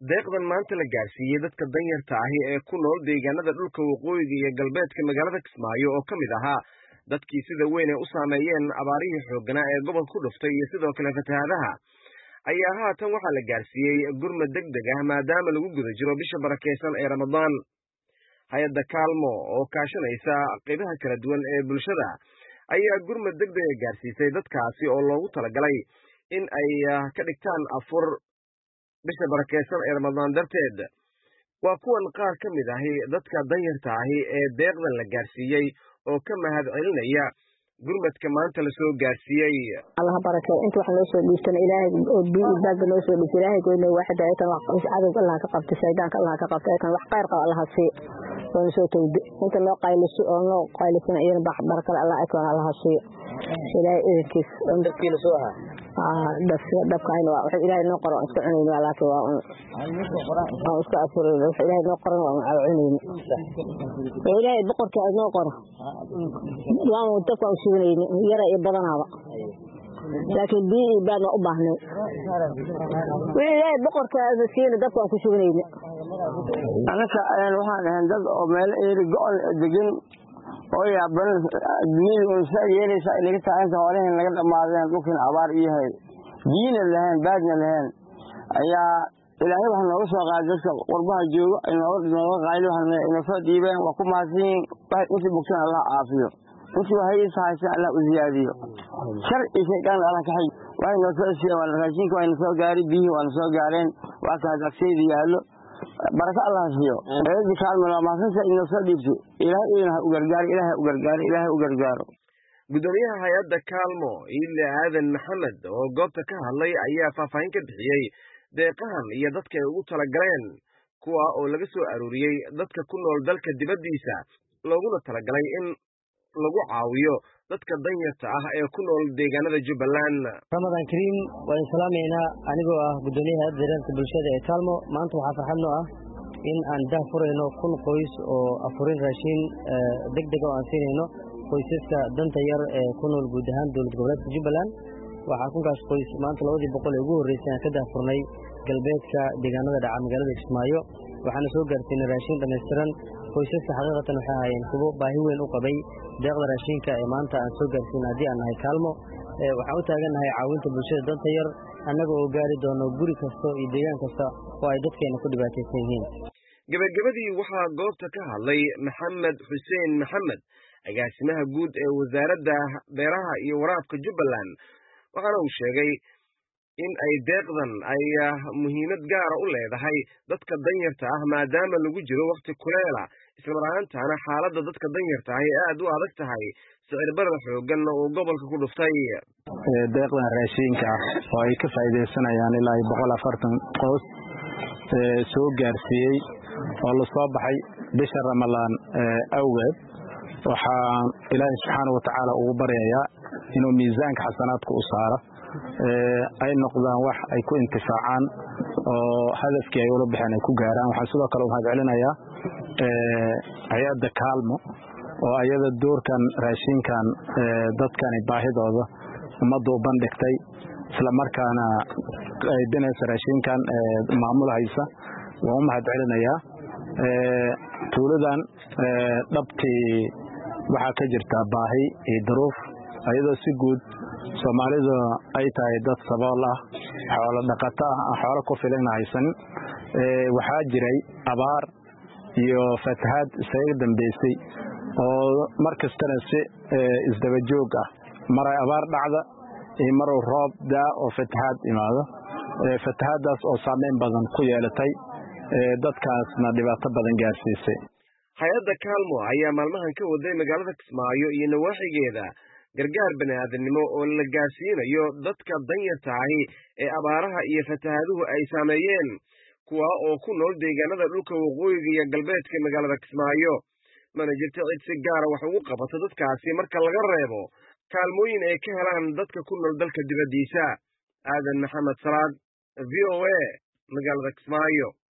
deeqdan maanta la gaarsiiyey dadka danyarta ahi ee ku nool deegaanada dhulka waqooyiga iyo galbeedka magaalada Kismaayo oo ka mid ahaa dadkii sida weyn ay u saameeyeen abaarihii xoogganaa ee gobolka ku dhuftay iyo sidoo kale fatahaadaha ayaa haatan waxaa la gaarsiiyey gurmad degdeg ah maadaama lagu guda jiro bisha barakeysan ee Ramadaan. Hay'adda Kaalmo oo kaashanaysa qaybaha kala duwan ee bulshada ayaa gurmad degdeg ah gaarsiisay dadkaasi oo loogu talagalay in ay ka dhigtaan afur bisha barakeysan ee Ramadaan darteed. Waa kuwan qaar ka mid ahi dadka danyarta ahi ee deeqdan la gaarsiiyey oo ka mahad celinaya gurmadka maanta la soo gaarsiiyey. Allah baraka inta wax loo soo dhiistana Ilaahay oo baad loo soo dhiistay Ilaahay go'ay waxa ay tan wax cadow Allah ka qabtay saydaanka Allah ka qabtay kan wax qayr qaba Allah hasi oo soo tawdi inta loo qayliso oo loo qaylisana iyo baraka Allah ay kan Allah hasi Ilaahay idinkiis dadkii la soo ahaa dabka waxa Ilaahay noo qoro isku cunayna laakiin waa isku afuray waxa Ilaahay noo qoro waa cunayna Ilaahay boqorka noo qoro waa dadka suugnayna yara ee badanaaba laakiin bii baan u baahnay Ilaahay boqorka asiina dadka ku suugnayna anaka waxaan ahay dad oo meel eeri go'ol degan oo yaaban admiin oo saayiraysa inaga taayinta horeyn laga dhamaadeen dhulkan abaar yahay diina lahayn baadna lahayn ayaa Ilaahay waxa nooga soo qaaday dadka qurbaha jooga inoo qaaylo waxaan inoo soo diibeen waa ku maasiin wax inta bogsan Allah caafiyo inta waxay saaysan Allah u ziyaadiyo shar isheegan Allah ka hay waa inoo soo siiyay wala raashinka waa inoo soo gaari bihi waa soo gaareen waa ka daqseedi yaalo baraka Allah siiyo eedi kaalmo ma sansa inoo soo dhiibtay Ilaahay u gargaaro gudoomiyaha hay'adda Kaalmo Ile Aadan Maxamed oo goobta ka hadlay ayaa faahfaahin ka bixiyay deeqahan iyo dadka ay ugu talagaleen kuwa oo laga soo aruuriyay dadka ku nool dalka dibadiisa looguna talagalay in lagu caawiyo dadka danyarta ah ee ku nool deegaanada Jubbaland. Ramadan Kareem waan salaameynaa anigoo ah gudoomiyaha hay'adda bulshada ee Kaalmo maanta waxa farxad noo ah in aan daafurayno kun qoys oo afurin raashin degdeg oo aan siinayno qoysaska danta yar ee ku nool guud ahaan dowlad goboleedka Jubbaland. Waxa kunkaas qoys maanta 200 ee ugu horeysay ka daafurnay galbeedka deegaanada dhaca magaalada Kismaayo waxaana soo gaarsiinay raashin dhameystiran qoysaska xaqiiqatan waxa hayeen kuwo baahi weyn u qabay deeqda raashinka ee maanta aan soo gaarsiinay hadii aan nahay Kaalmo waxaan u taaganahay caawinta bulshada danta yar annaga oo gaari doono guri kasta iyo deegaan kasta oo ay dadkeena ku dhibaataysan yihiin. Gabagabadii waxaa goobta ka hadlay Maxamed Xuseen Maxamed agaasimaha guud ee wasaaradda beeraha iyo waraabka Jubbaland waxaana uu sheegay in ay deeqdan ay muhiimad gaar ah u leedahay dadka danyarta ah maadaama lagu jiro waqti kuleela isla markaana xaaladda dadka danyarta ah ay aad u adag tahay sicir barar xooggan oo gobolka ku dhuftay. deeqdan raashinka oo ay ka faa'iideysanayaan ilaa 140 qoys soo gaarsiiyay oo la soo baxay bisha Ramadaan awgeed waxaan Ilaahay subxaanahu wa ta'ala ugu baryayaa inuu miisaanka xasanaadka u saaro ay noqdaan wax ay ku intifaacaan oo hadafkii ay ula bixeen ay ku gaaraan. waxaan sidoo kale u mahad celinayaa hay'adda Kaalmo oo ayada doorkan raashinkan dadkan baahidooda ummadda u bandhigtay isla markaana ay binaysa raashinkan maamulhaysa waan u mahad celinayaa. tuuladan dhabtii waxaa ka jirta baahi iyo duruuf ayadoo si guud Soomaalidu ay tahay dad sabool ah xoolo dhaqato ah xoolo ku filan haysan waxaa jiray abaar iyo fatahaad isaga dambeysay oo markastana si isdaba joog ah maray abaar dhacda iyo mar roob daa oo fatahaad imaado fatahaadaas oo saameyn badan ku yeelatay dadkaasna dhibaato badan gaarsiisay. hay'adda Kaalmo ayaa maalmahan ka waday magaalada Kismaayo iyo nawaaxigeeda gargaar bani'aadanimo oo la gaarsiinayo dadka danyarta ah ee abaaraha iyo fatahaaduhu ay saameeyeen kuwa oo ku nool deegaanada dhulka waqooyiga iyo galbeedka magaalada Kismaayo. mana jirto cid si gaar ah wax ugu qabato dadkaasi marka laga reebo kaalmooyin ay ka helaan dadka ku nool dalka dibadiisa. Aadan Maxamed Salaad VOA magaalada Kismaayo.